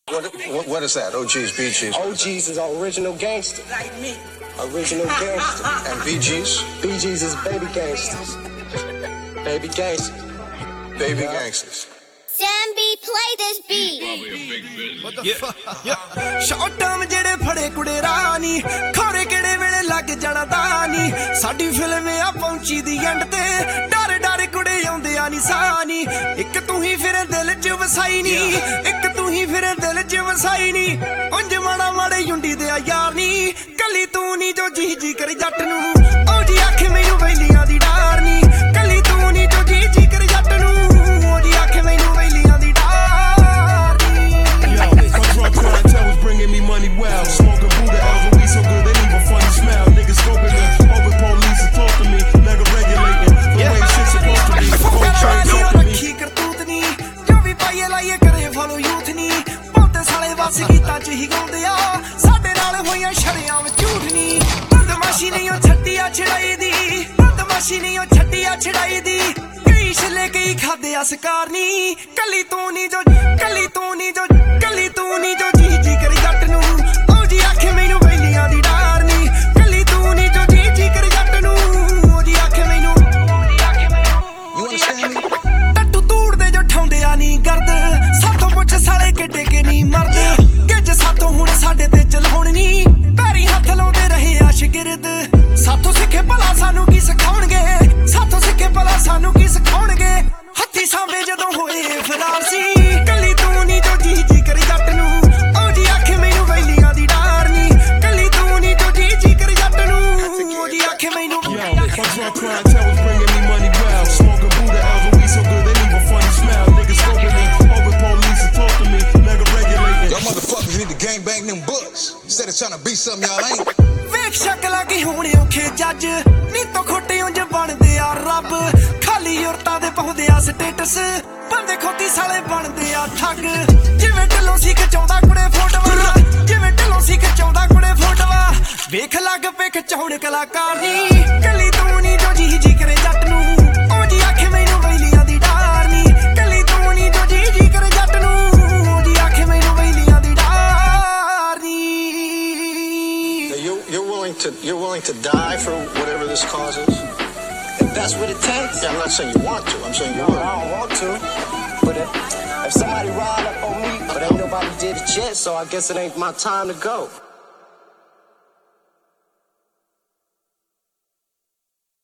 What is that? OGs, BGs? OGs is original gangster. Like me. Original gangster. And BGs? BGs is baby gangsters. Baby gangsters. Baby gangsters. Sambi, play this beat. What the fuck? Short term ਜਿਹੜੇ ਫੜੇ ਕੁੜੇ ਰਾਨੀ ਖੋਰੇ ਕਿਹੜੇ ਵੇਲੇ ਲੱਗ ਜਾਣਾ ਦਾਨੀ ਸਾਡੀ film ਆ ਪਹੁੰਚੀ ਦੀ ਐਂਡ ਤੇ ਡਰ ਡਰ ਕੁੜੇ ਆਉਂਦੇ ਆ ਨਿਸ਼ਾਨੀ ਇੱਕ ਤੂੰ ਹੀ ਫਿਰ ਦਿਲ 'ਚ ਵਸਾਈ ਨੀ ਇੱਕ ਤੂੰ ਹੀ ਫਿਰ ਦਿਲ 'ਚ ਵਸਾਈ ਨੀ ਉਂਝ ਮਾੜਾ ਮਾੜੇ ਯੁੰਡੀ ਦੇ ਆ ਯਾਰ ਨੀ ਕੱਲੀ ਤੂੰ ਨੀ ਜੋ ਜੀ ਜੀ ਕਰ ਜੱਟ ਨੂੰ ਉਹ ਜੀ ਅੱਖ ਮੈਨੂੰ ਵੈਲੀਆਂ ਦੀ ਡਾਰ ਨੀ ਕੱਲੀ ਤੂੰ ਨੀ ਜੋ ਜੀ ਜੀ ਕਰ ਜੱਟ ਨੂੰ ਉਹ ਜੀ ਅੱਖ ਮੈਨੂੰ ਵੈਲੀਆਂ ਦੀ bringing me money well. Smoking Buddha L's and we so good they leave a funny smell. Niggas scoping me, hoping police will talk to me. Nigga regulating the way shit's supposed to be. Full train open me. ਕਰਤੂਤ ਨੀ ਜੋ ਵੀ ਪਾਈਏ ਲਾਈਏ ਕਰੇ follow youth ਨੀ ਬਹੁਤੇ ਸਾਲੇ ਬਸ ਗੀਤਾਂ 'ਚ ਹੀ ਗਾਉਂਦੇ ਆ ਸਾਡੇ ਨਾਲ ਹੋਈਆਂ ਸ਼ਰਿਆਂ ਵਿੱਚ ਝੂਠ ਨੀ ਬਦਮਾਸ਼ੀ ਨਹੀਂ ਉਹ ਛੱਡੀ ਆ ਛੜਾਈ ਦੀ ਬਦਮਾਸ਼ੀ ਨਹੀਂ ਉਹ ਛੱਡੀ ਆ ਛੜਾਈ ਦੀ ਕਈ ਛਲੇ ਕਈ ਖਾਦੇ ਆ ਸਕਾਰ ਨੀ ਕੱਲੀ ਤੂੰ ਨੀ ਜੋ ਕੱਲੀ ਤੂੰ ਨੀ ਜੋ ਕੱਲੀ ਤੂੰ ਨੀ ਜੋ ਜੀ ਜੀ ਕਰ ਜੱਟ ਨੂੰ ਉਹ ਜੀ ਆਖੇ ਮੈਨੂੰ ਵੈਲੀਆਂ ਦੀ ਡਾਰ ਨੀ ਕੱਲੀ ਤੂੰ ਨੀ ਜੋ ਜੀ ਜੀ ਕਰ ਜੱਟ ਨੂੰ ਉਹ ਜੀ ਆਖੇ ਮੈਨੂੰ ਟੱਟੂ ਤੂੜਦੇ ਜੋ ਠਾਉਂਦੇ ਆ ਨੀ ਗਰਦ ਸਾਥੋਂ ਪੁੱਛ ਸਾਲੇ ਕਿੱਡੇ ਕਿ ਨੀ ਮਰਦ ਗਿੱਜ ਸਾਥੋਂ ਹੁਣ ਸਾਡੇ ਤੇ ਚਲਾਉਣ ਨੀ ਪੈਰੀ ਹੱਥ ਲਾਉਂਦੇ ਰਹੇ ਆ ਸ਼ਗਿਰਦ ਸਾਥੋਂ ਸਿੱਖੇ ਭਲਾ ਸਾਨੂੰ ਕੀ ਸਿਖਾਉਣਗੇ ਸਾਥੋਂ ਸਿੱਖੇ ਭਲਾ ਸਾਨੂੰ ਕੀ ਸਿਖਾਉਣਗੇ ਹੱਥੀ ਸਾਂਭੇ ਜਦੋਂ ਹੋਏ ਫਰਾਰ ਸੀ ਕੱਲੀ ਤੂੰ ਨੀ ਜੋ ਜੀ ਜੀ ਕਰ ਜੱਟ ਨੂੰ ਉਹ ਜੀ ਆਖੇ ਮੈਨੂੰ ਵੈਲੀਆਂ ਦੀ ਡਾਰ ਨੀ ਕੱਲੀ ਤੂੰ ਨੀ ਜੋ ਜੀ ਜੀ ਕਰ ਜੱਟ ਨੂੰ ਉਹ ਜੀ ਆਖੇ ਮੈਨੂੰ My drug clientele was bringing me money well. Smoking Buddha L's and we so good they leave a funny smell. Niggas scoping me, hoping police will talk to me. Nigga regulating. Y'all motherfuckers need to gang bang them books instead of trying to be something y'all ain't. ਵੇਖ ਸ਼ਕਲਾਂ ਕੀ ਹੋਣੇ ਔਖੇ ਜੱਜ ਨੀ ਤੋਂ ਖੋਟੇ ਉਂਝ ਬਣਦੇ ਆ ਰੱਬ ਖਾਲੀ ਔਰਤਾਂ ਦੇ ਪਾਉਂਦੇ ਆ ਸਟੇਟਸ ਬੰਦੇ ਖੋਤੀ ਸਾਲੇ ਬਣਦੇ ਆ ਠੱਗ ਜਿਵੇਂ ਢਿੱਲੋਂ ਸੀ ਖਿਚਾਉਂਦਾ ਕੁੜੇ ਫੋਟੋਆਂ ਜਿਵੇਂ ਢਿੱਲੋਂ ਸੀ ਖਿਚਾਉਂਦਾ ਕੁੜੇ ਫੋਟੋਆਂ ਵੇਖ ਲੱਗ ਪੇ ਖਿਚਾਉਣ ਕਲਾਕਾਰ ਨੀ ਕੱਲੀ ਤੂੰ ਨੀ ਜੋ ਜੀ ਜੀ ਕਰੇ ਜੱਟ ਨੂੰ ਉਹ ਜੀ ਆਖੇ ਮੈਨੂੰ ਵੈਲੀਆਂ ਦੀ ਡਾਰ ਨੀ ਕੱਲੀ ਤੂੰ ਨੀ ਜੋ ਜੀ ਜੀ ਕਰੇ ਜੱਟ ਨੂੰ ਉਹ ਜੀ ਆਖੇ ਮੈਨੂੰ ਵੈਲੀਆਂ ਦੀ ਡਾਰ ਨੀ You're willing to die for whatever this cause is? If that's what it takes. Yeah, I'm not saying you want to. I'm saying you No, will. I don't want to. But if somebody ride up on me, but ain't nobody did it yet, so I guess it ain't my time to go.